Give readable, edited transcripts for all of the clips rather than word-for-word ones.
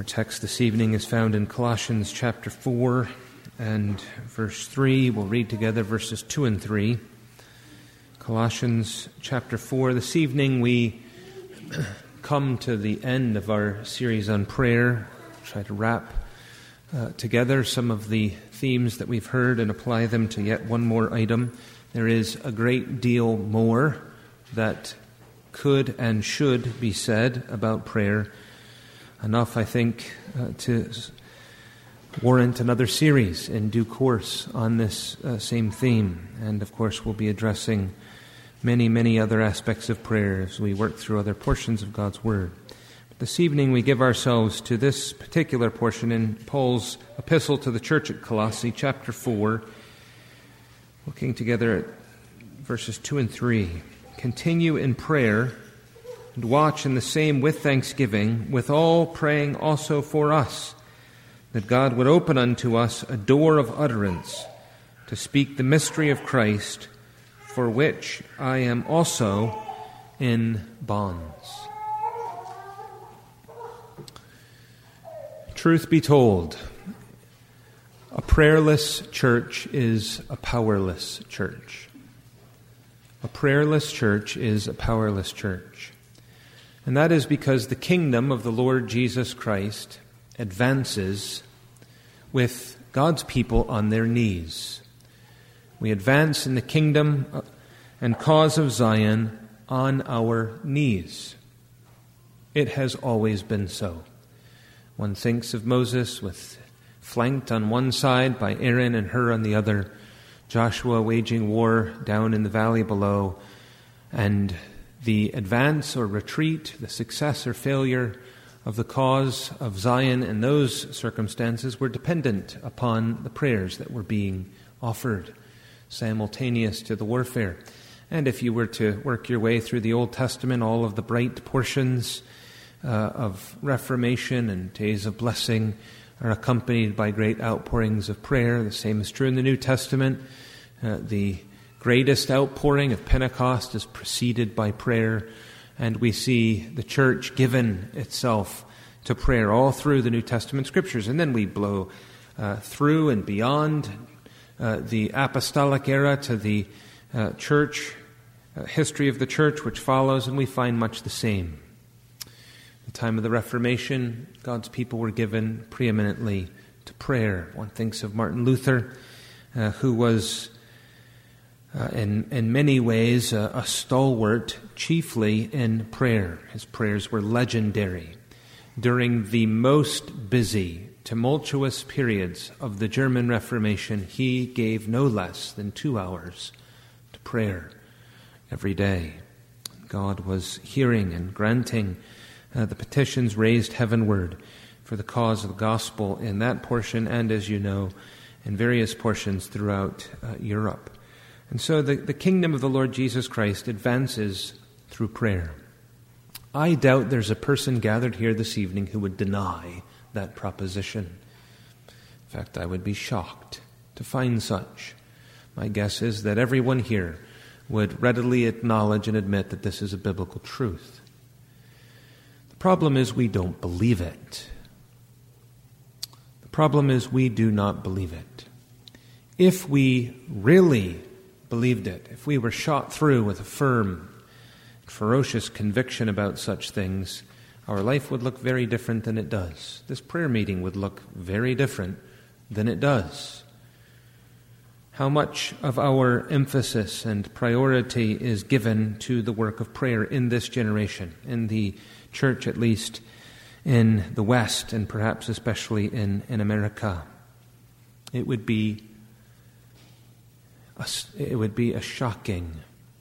Our text this evening is found in Colossians chapter 4 and verse 3. We'll read together verses 2 and 3. Colossians chapter 4. This evening we come to the end of our series on prayer. Try to wrap together some of the themes that we've heard and apply them to yet one more item. There is a great deal more that could and should be said about prayer. Enough, I think, to warrant another series in due course on this same theme. And, of course, we'll be addressing many, many other aspects of prayer as we work through other portions of God's Word. But this evening we give ourselves to this particular portion in Paul's epistle to the church at Colossae, chapter 4, looking together at verses 2 and 3. Continue in prayer, and watch in the same with thanksgiving, with all praying also for us, that God would open unto us a door of utterance to speak the mystery of Christ, for which I am also in bonds. Truth be told, a prayerless church is a powerless church. A prayerless church is a powerless church. And that is because the kingdom of the Lord Jesus Christ advances with God's people on their knees. We advance in the kingdom and cause of Zion on our knees. It has always been so. One thinks of Moses flanked on one side by Aaron and Hur on the other, Joshua waging war down in the valley below, and the advance or retreat, the success or failure of the cause of Zion in those circumstances were dependent upon the prayers that were being offered, simultaneous to the warfare. And if you were to work your way through the Old Testament, all of the bright portions of Reformation and days of blessing are accompanied by great outpourings of prayer. The same is true in the New Testament. The greatest outpouring of Pentecost is preceded by prayer, and we see the church given itself to prayer all through the New Testament scriptures. And then we blow through and beyond the apostolic era to the church, history of the church which follows, and we find much the same. At the time of the Reformation, God's people were given preeminently to prayer. One thinks of Martin Luther, who was in many ways a stalwart, chiefly in prayer. His prayers were legendary. During the most busy, tumultuous periods of the German Reformation, he gave no less than 2 hours to prayer every day. God was hearing and granting the petitions raised heavenward for the cause of the gospel in that portion, and, as you know, in various portions throughout Europe. And so the kingdom of the Lord Jesus Christ advances through prayer. I doubt there's a person gathered here this evening who would deny that proposition. In fact, I would be shocked to find such. My guess is that everyone here would readily acknowledge and admit that this is a biblical truth. The problem is we don't believe it. The problem is we do not believe it. If we really believed it, if we were shot through with a firm, ferocious conviction about such things, our life would look very different than it does. This prayer meeting would look very different than it does. How much of our emphasis and priority is given to the work of prayer in this generation, in the church at least, in the West, and perhaps especially in America? It would be a shocking,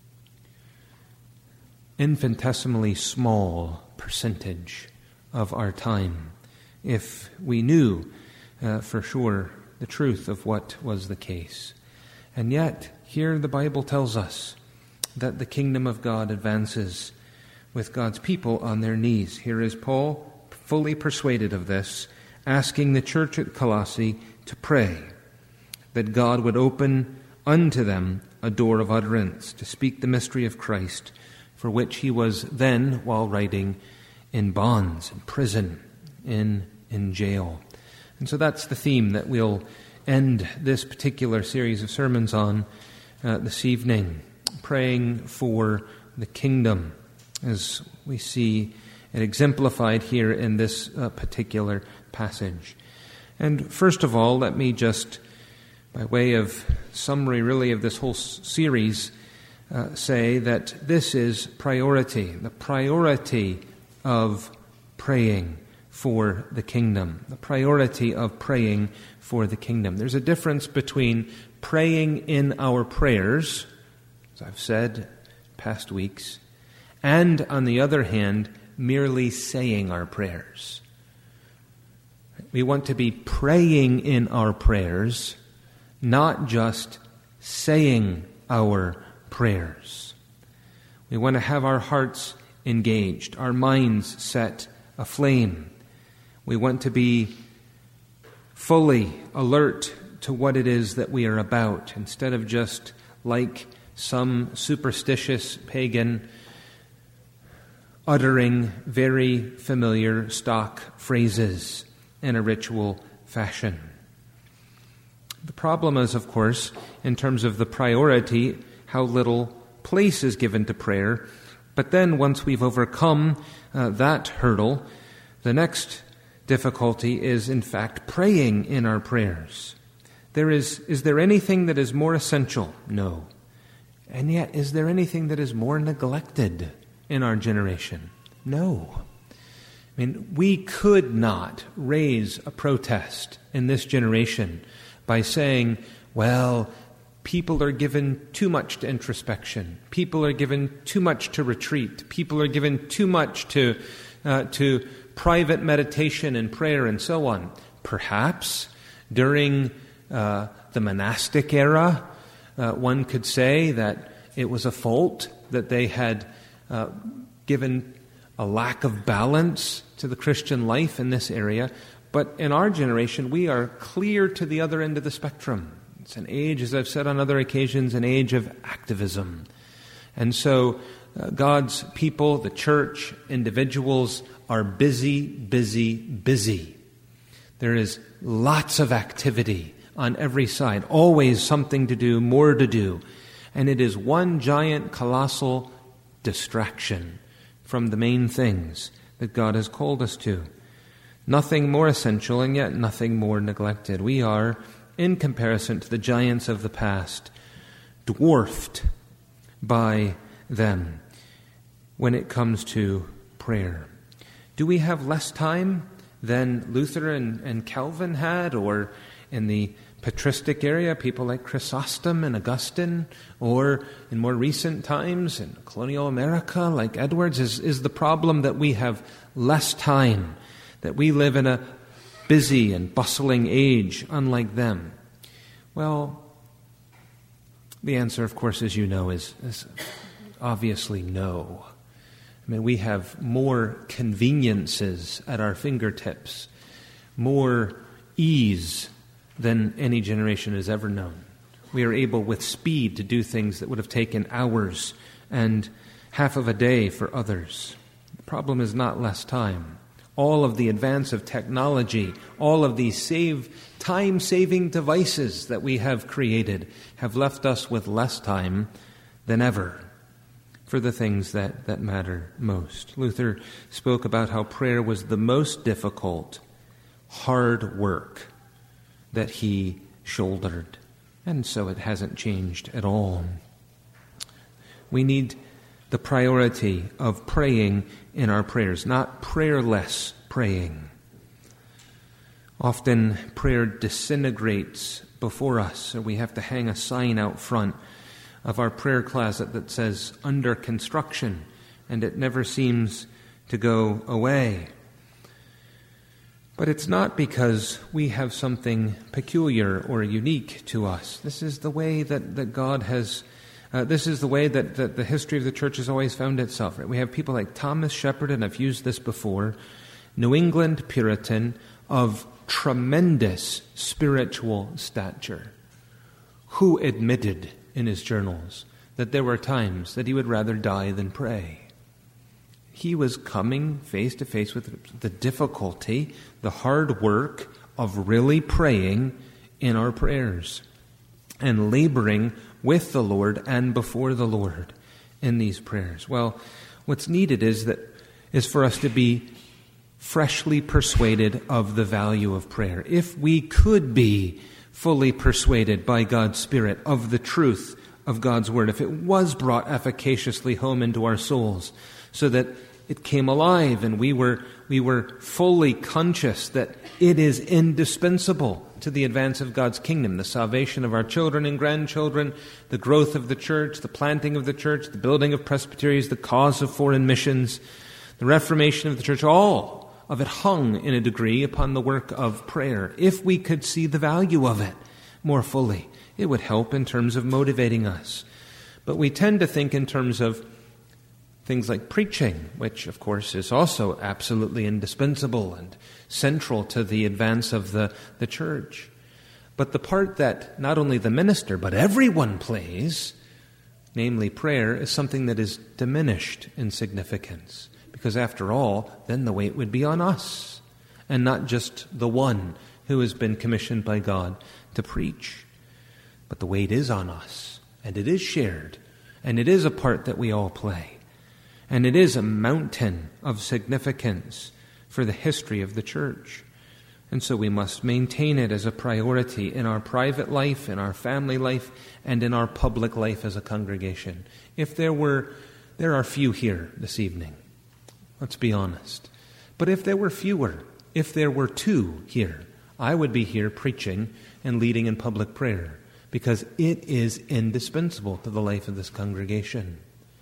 infinitesimally small percentage of our time if we knew for sure the truth of what was the case. And yet, here the Bible tells us that the kingdom of God advances with God's people on their knees. Here is Paul, fully persuaded of this, asking the church at Colossae to pray that God would open unto them a door of utterance to speak the mystery of Christ, for which he was then, while writing, in bonds, in prison, in in jail. And so that's the theme that we'll end this particular series of sermons on this evening, praying for the kingdom, as we see it exemplified here in this particular passage. And first of all, let me just, by way of summary really of this whole series, say that this is priority, the priority of praying for the kingdom, the priority of praying for the kingdom. There's a difference between praying in our prayers, as I've said past weeks, and on the other hand, merely saying our prayers. We want to be praying in our prayers, not just saying our prayers. We want to have our hearts engaged, our minds set aflame. We want to be fully alert to what it is that we are about, instead of just like some superstitious pagan uttering very familiar stock phrases in a ritual fashion. The problem is, of course, in terms of the priority, how little place is given to prayer. But then once we've overcome that hurdle, the next difficulty is, in fact, praying in our prayers. Is there anything that is more essential? No. And yet, is there anything that is more neglected in our generation? No. I mean, we could not raise a protest in this generation by saying, well, people are given too much to introspection. People are given too much to retreat. People are given too much to private meditation and prayer and so on. Perhaps during the monastic era, one could say that it was a fault that they had given a lack of balance to the Christian life in this area. But in our generation, we are clear to the other end of the spectrum. It's an age, as I've said on other occasions, an age of activism. And so God's people, the church, individuals are busy, busy, busy. There is lots of activity on every side, always something to do, more to do. And it is one giant, colossal distraction from the main things that God has called us to. Nothing more essential, and yet nothing more neglected. We are, in comparison to the giants of the past, dwarfed by them when it comes to prayer. Do we have less time than Luther and Calvin had, or in the patristic area, people like Chrysostom and Augustine, or in more recent times in colonial America like Edwards? Is the problem that we have less time, that we live in a busy and bustling age unlike them? Well, the answer, of course, as you know, is obviously no. I mean, we have more conveniences at our fingertips, more ease than any generation has ever known. We are able with speed to do things that would have taken hours and half of a day for others. The problem is not less time. All of the advance of technology, all of these time-saving devices that we have created have left us with less time than ever for the things that matter most. Luther spoke about how prayer was the most difficult, hard work that he shouldered. And so it hasn't changed at all. We need the priority of praying in our prayers, not prayerless praying. Often prayer disintegrates before us, or we have to hang a sign out front of our prayer closet that says under construction, and it never seems to go away. But it's not because we have something peculiar or unique to us. This is the way that God has, this is the way that the history of the church has always found itself. Right? We have people like Thomas Shepard, and I've used this before, New England Puritan of tremendous spiritual stature, who admitted in his journals that there were times that he would rather die than pray. He was coming face to face with the difficulty, the hard work of really praying in our prayers and laboring with the Lord and before the Lord in these prayers. Well, what's needed is for us to be freshly persuaded of the value of prayer. If we could be fully persuaded by God's Spirit of the truth of God's Word, if it was brought efficaciously home into our souls so that it came alive and we were fully conscious that it is indispensable to the advance of God's kingdom, the salvation of our children and grandchildren, the growth of the church, the planting of the church, the building of presbyteries, the cause of foreign missions, the reformation of the church, all of it hung in a degree upon the work of prayer. If we could see the value of it more fully, it would help in terms of motivating us. But we tend to think in terms of things like preaching, which of course is also absolutely indispensable and central to the advance of the church. But the part that not only the minister but everyone plays, namely prayer, is something that is diminished in significance. Because after all, then the weight would be on us, and not just the one who has been commissioned by God to preach. But the weight is on us, and it is shared, and it is a part that we all play. And it is a mountain of significance for the history of the church. And so we must maintain it as a priority in our private life, in our family life, and in our public life as a congregation. There are few here this evening. Let's be honest. But if there were fewer, if there were 2 here, I would be here preaching and leading in public prayer, because it is indispensable to the life of this congregation.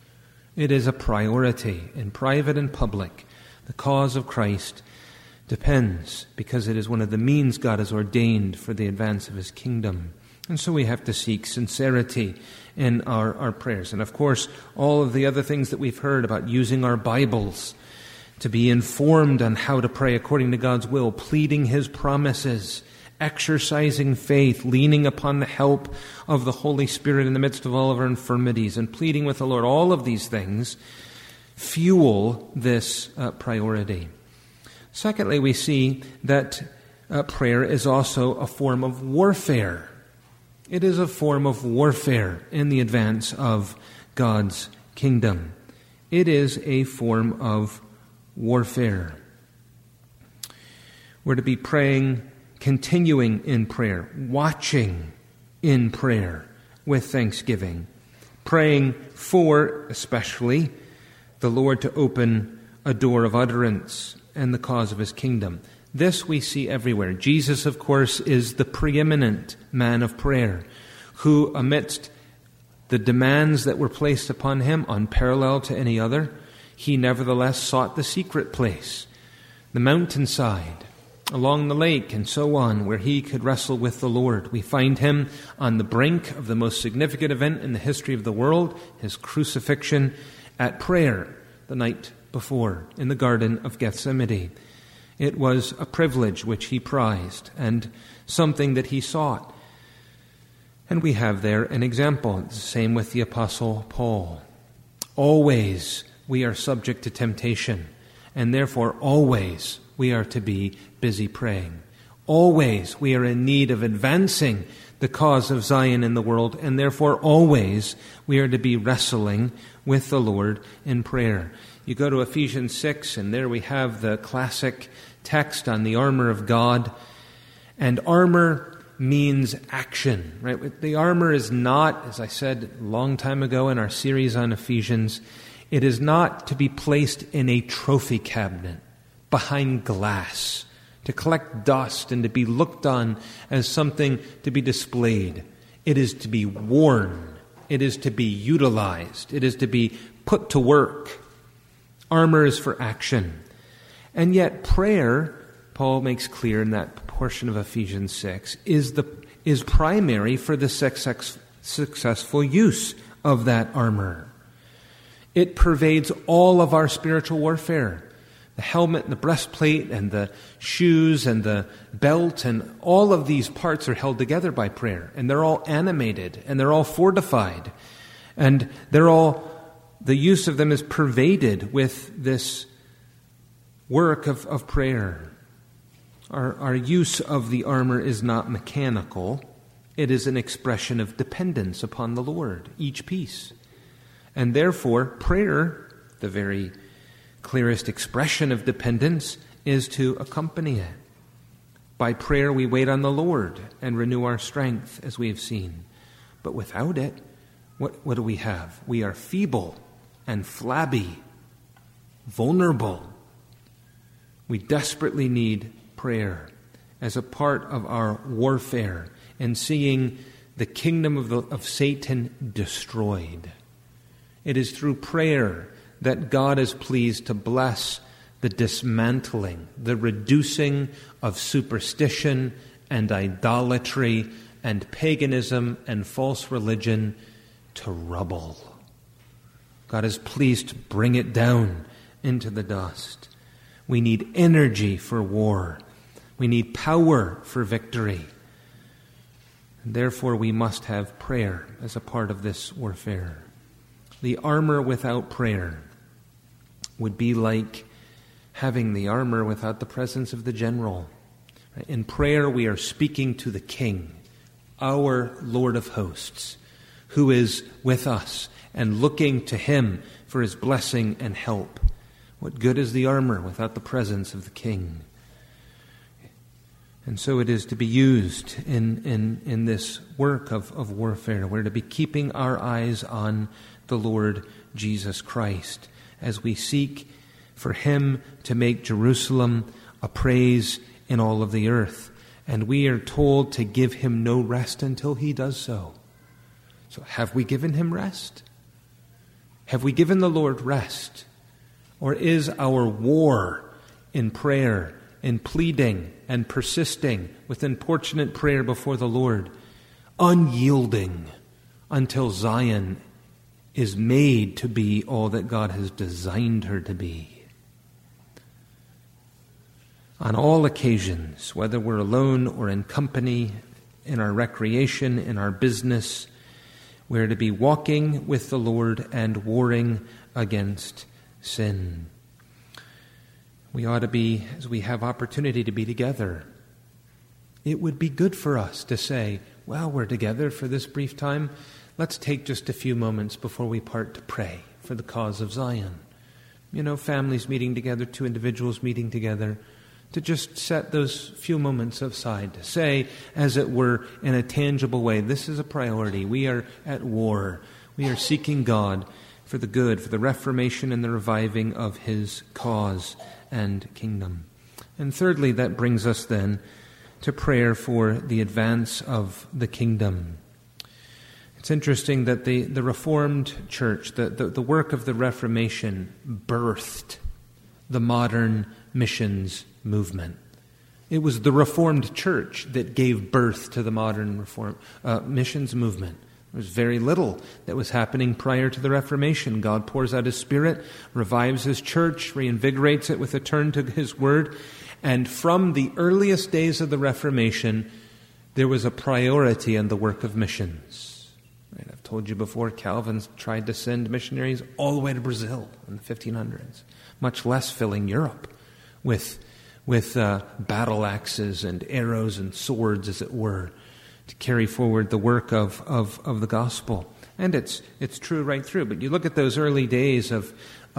It is a priority in private and public. The cause of Christ depends, because it is one of the means God has ordained for the advance of His kingdom. And so we have to seek sincerity in our prayers. And of course, all of the other things that we've heard about using our Bibles to be informed on how to pray according to God's will, pleading His promises, exercising faith, leaning upon the help of the Holy Spirit in the midst of all of our infirmities, and pleading with the Lord. All of these things fuel this priority. Secondly, we see that prayer is also a form of warfare. It is a form of warfare in the advance of God's kingdom. It is a form of warfare. We're to be praying, continuing in prayer, watching in prayer with thanksgiving, praying for, especially, the Lord to open a door of utterance and the cause of His kingdom. This we see everywhere. Jesus, of course, is the preeminent man of prayer, who, amidst the demands that were placed upon Him, unparalleled to any other, He nevertheless sought the secret place, the mountainside, along the lake, and so on, where He could wrestle with the Lord. We find Him on the brink of the most significant event in the history of the world, His crucifixion, at prayer the night before in the Garden of Gethsemane. It was a privilege which He prized and something that He sought. And we have there an example. It's the same with the Apostle Paul. Always we are subject to temptation, and therefore always we are to be busy praying. Always we are in need of advancing the cause of Zion in the world, and therefore always we are to be wrestling with the Lord in prayer. You go to Ephesians 6, and there we have the classic text on the armor of God. And armor means action, right? The armor is not, as I said a long time ago in our series on Ephesians, it is not to be placed in a trophy cabinet behind glass, to collect dust and to be looked on as something to be displayed. It is to be worn. It is to be utilized. It is to be put to work. Armor is for action. And yet prayer, Paul makes clear in that portion of Ephesians 6, is primary for the successful use of that armor. It pervades all of our spiritual warfare. The helmet and the breastplate and the shoes and the belt and all of these parts are held together by prayer. And they're all animated and they're all fortified. And they're all the use of them is pervaded with this work of prayer. Our use of the armor is not mechanical. It is an expression of dependence upon the Lord, each piece. And therefore, prayer, the very clearest expression of dependence, is to accompany it. By prayer we wait on the Lord and renew our strength, as we have seen. But without it, what do we have? We are feeble and flabby, vulnerable. We desperately need prayer as a part of our warfare and seeing the kingdom of Satan destroyed. It is through prayer that God is pleased to bless the dismantling, the reducing of superstition and idolatry and paganism and false religion to rubble. God is pleased to bring it down into the dust. We need energy for war. We need power for victory. And therefore, we must have prayer as a part of this warfare. The armor without prayer would be like having the armor without the presence of the general. In prayer, we are speaking to the King, our Lord of hosts, who is with us and looking to him for his blessing and help. What good is the armor without the presence of the King? And so it is to be used in this work of warfare. We're to be keeping our eyes on the Lord Jesus Christ as we seek for him to make Jerusalem a praise in all of the earth. And we are told to give him no rest until he does so. So have we given him rest? Have we given the Lord rest? Or is our war in prayer, in pleading and persisting with importunate prayer before the Lord, unyielding until Zion is made to be all that God has designed her to be? On all occasions, whether we're alone or in company, in our recreation, in our business, we're to be walking with the Lord and warring against sin. We ought to be, as we have opportunity to be together, it would be good for us to say, well, we're together for this brief time. Let's take just a few moments before we part to pray for the cause of Zion. You know, families meeting together, two individuals meeting together, to just set those few moments aside, to say, as it were, in a tangible way, this is a priority. We are at war. We are seeking God for the good, for the reformation and the reviving of his cause and kingdom. And thirdly, that brings us then to prayer for the advance of the kingdom. It's interesting that the Reformed Church, the work of the Reformation, birthed the modern missions movement. It was the Reformed Church that gave birth to the modern missions movement. There was very little that was happening prior to the Reformation. God pours out his Spirit, revives his church, reinvigorates it with a turn to his word. And from the earliest days of the Reformation, there was a priority in the work of missions. Right? I've told you before, Calvin tried to send missionaries all the way to Brazil in the 1500s, much less filling Europe with battle axes and arrows and swords, as it were, to carry forward the work of the gospel. And it's true right through. But you look at those early days of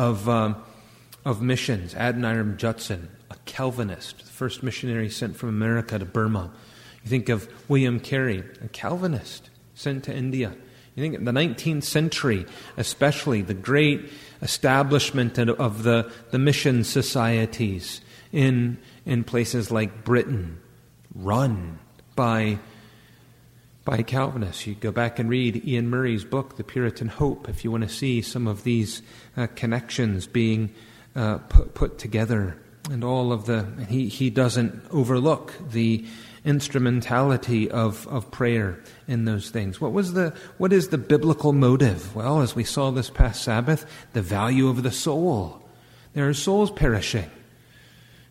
missions. Adoniram Judson, a Calvinist, the first missionary sent from America to Burma. You think of William Carey, a Calvinist sent to India. You think in the 19th century, especially the great establishment of the mission societies in places like Britain, run by Calvinists. You go back and read Ian Murray's book, The Puritan Hope, if you want to see some of these connections being put together. And all of he doesn't overlook the instrumentality of prayer in those things. What is the biblical motive? Well, as we saw this past Sabbath, the value of the soul. There are souls perishing.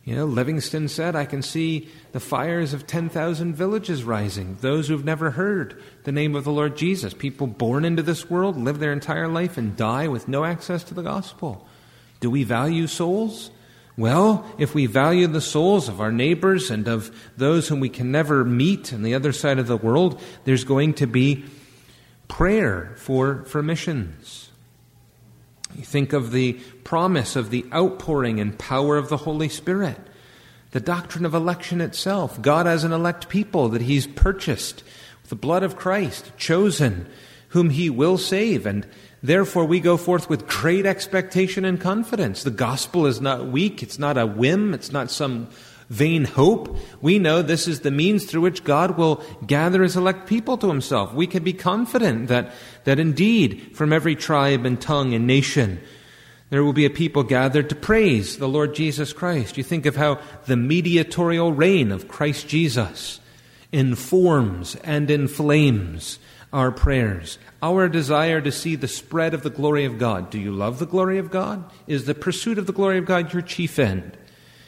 Livingston said, I can see the fires of 10,000 villages rising. Those who've never heard the name of the Lord Jesus. People born into this world, live their entire life and die with no access to the gospel. Do we value souls? Well, if we value the souls of our neighbors and of those whom we can never meet on the other side of the world, there's going to be prayer for missions. You think of the promise of the outpouring and power of the Holy Spirit, the doctrine of election itself, God as an elect people that He's purchased with the blood of Christ, chosen, whom He will save, and therefore we go forth with great expectation and confidence. The gospel is not weak, it's not a whim, it's not some vain hope. We know this is the means through which God will gather His elect people to Himself. We can be confident that indeed from every tribe and tongue and nation there will be a people gathered to praise the Lord Jesus Christ. You think of how the mediatorial reign of Christ Jesus informs and inflames our prayers. Our desire to see the spread of the glory of God. Do you love the glory of God? Is the pursuit of the glory of God your chief end?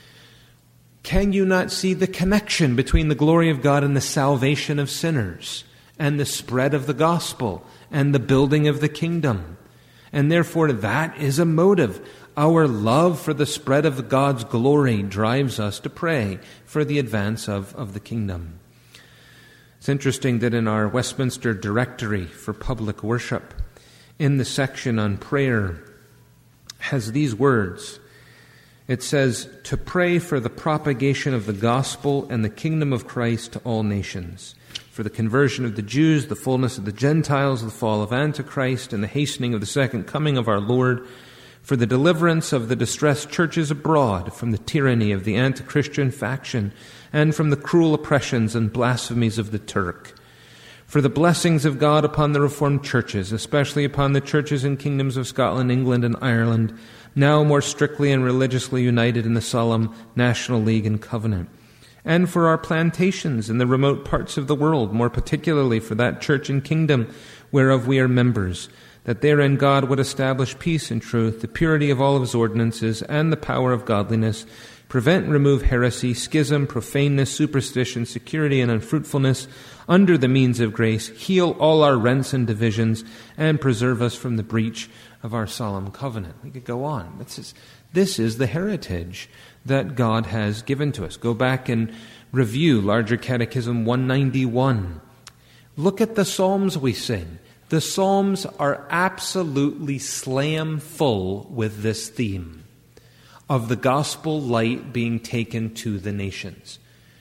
Can you not see the connection between the glory of God and the salvation of sinners, and the spread of the gospel, and the building of the kingdom? And therefore that is a motive. Our love for the spread of God's glory drives us to pray for the advance of the kingdom. It's interesting that in our Westminster Directory for Public Worship, in the section on prayer, has these words. It says, to pray for the propagation of the gospel and the kingdom of Christ to all nations, for the conversion of the Jews, the fullness of the Gentiles, the fall of Antichrist, and the hastening of the second coming of our Lord, for the deliverance of the distressed churches abroad from the tyranny of the anti-Christian faction, and from the cruel oppressions and blasphemies of the Turk, for the blessings of God upon the Reformed churches, especially upon the churches and kingdoms of Scotland, England, and Ireland, now more strictly and religiously united in the solemn National League and Covenant, and for our plantations in the remote parts of the world, more particularly for that church and kingdom whereof we are members, that therein God would establish peace and truth, the purity of all of His ordinances, and the power of godliness, prevent and remove heresy, schism, profaneness, superstition, security, and unfruitfulness, under the means of grace, heal all our rents and divisions, and preserve us from the breach of our solemn covenant. We could go on. This is the heritage that God has given to us. Go back and review Larger Catechism 191. Look at the Psalms we sing. The Psalms are absolutely slam full with this theme of the gospel light being taken to the nations.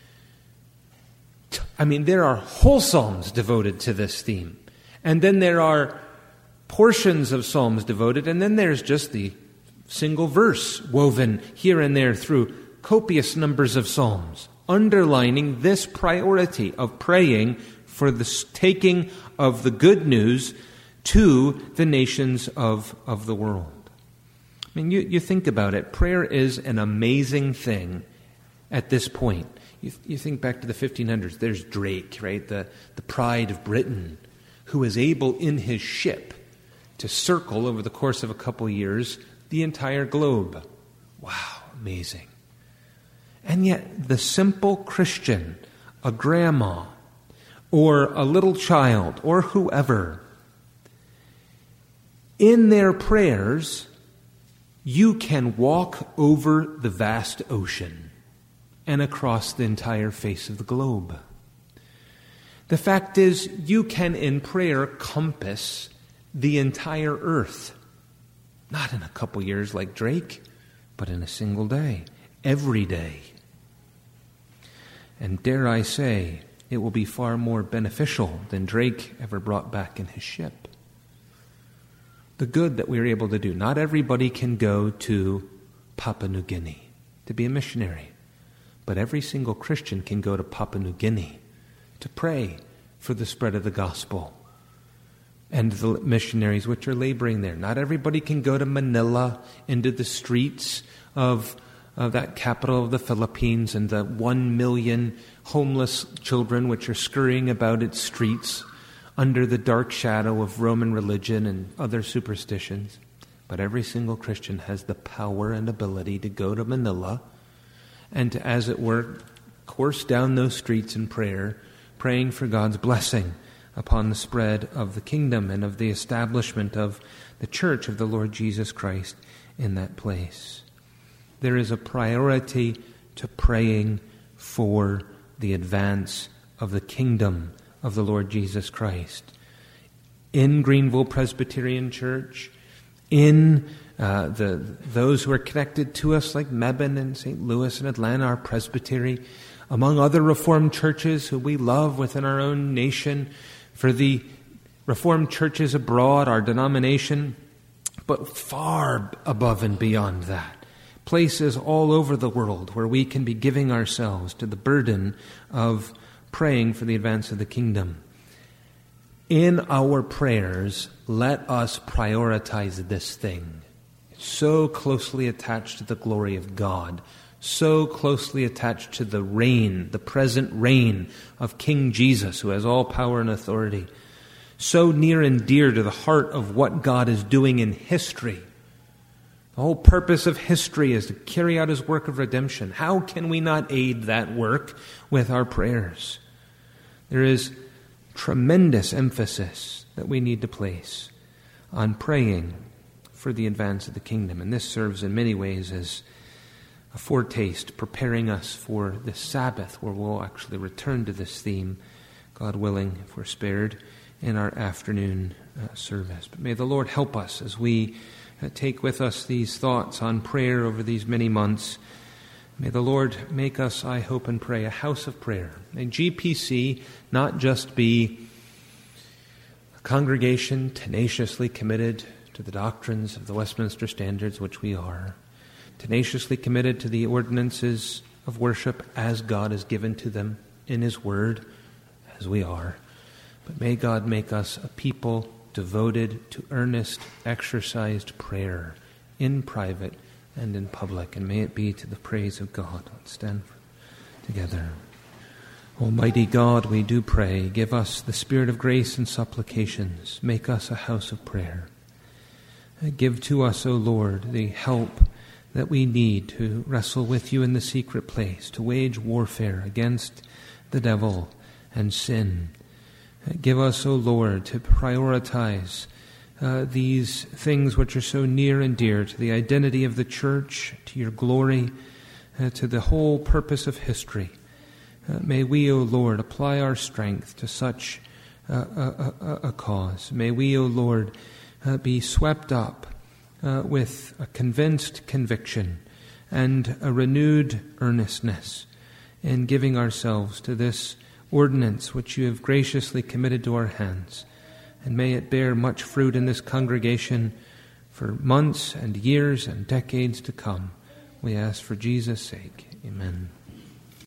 I mean, there are whole psalms devoted to this theme. And then there are portions of psalms devoted, and then there's just the single verse woven here and there through copious numbers of psalms, underlining this priority of praying for the taking of the good news to the nations of the world. I mean, you think about it. Prayer is an amazing thing at this point. You think back to the 1500s. There's Drake, right? The pride of Britain, who is able in his ship to circle over the course of a couple years the entire globe. Wow, amazing. And yet the simple Christian, a grandma, or a little child, or whoever, in their prayers, you can walk over the vast ocean and across the entire face of the globe. The fact is, you can in prayer compass the entire earth. Not in a couple years like Drake, but in a single day, every day. And dare I say, it will be far more beneficial than Drake ever brought back in his ship. The good that we are able to do. Not everybody can go to Papua New Guinea to be a missionary, but every single Christian can go to Papua New Guinea to pray for the spread of the gospel and the missionaries which are laboring there. Not everybody can go to Manila, into the streets of that capital of the Philippines, and the 1 million homeless children which are scurrying about its streets under the dark shadow of Roman religion and other superstitions. But every single Christian has the power and ability to go to Manila and to, as it were, course down those streets in prayer, praying for God's blessing upon the spread of the kingdom and of the establishment of the church of the Lord Jesus Christ in that place. There is a priority to praying for the advance of the kingdom of the Lord Jesus Christ. In Greenville Presbyterian Church, in those who are connected to us like Mebane and St. Louis and Atlanta, our presbytery, among other Reformed churches who we love within our own nation, for the Reformed churches abroad, our denomination, but far above and beyond that. Places all over the world where we can be giving ourselves to the burden of praying for the advance of the kingdom. In our prayers, let us prioritize this thing. It's so closely attached to the glory of God, so closely attached to the reign, the present reign of King Jesus, who has all power and authority, so near and dear to the heart of what God is doing in history. The whole purpose of history is to carry out His work of redemption. How can we not aid that work with our prayers? There is tremendous emphasis that we need to place on praying for the advance of the kingdom. And this serves in many ways as a foretaste, preparing us for the Sabbath, where we'll actually return to this theme, God willing, if we're spared, in our afternoon service. But may the Lord help us as we take with us these thoughts on prayer over these many months. May the Lord make us, I hope and pray, a house of prayer. May GPC not just be a congregation tenaciously committed to the doctrines of the Westminster Standards, which we are, tenaciously committed to the ordinances of worship as God has given to them in His Word, as we are. But may God make us a people devoted to earnest, exercised prayer in private and in public, and may it be to the praise of God. Let's stand together. Almighty God, we do pray, give us the spirit of grace and supplications. Make us a house of prayer. Give to us, O Lord, the help that we need to wrestle with you in the secret place, to wage warfare against the devil and sin. Give us, O Lord, to prioritize these things which are so near and dear to the identity of the church, to your glory, to the whole purpose of history. May we, O Lord, apply our strength to such a cause. May we, O Lord, be swept up with a convinced conviction and a renewed earnestness in giving ourselves to this ordinance which you have graciously committed to our hands. And may it bear much fruit in this congregation for months and years and decades to come. We ask for Jesus' sake. Amen.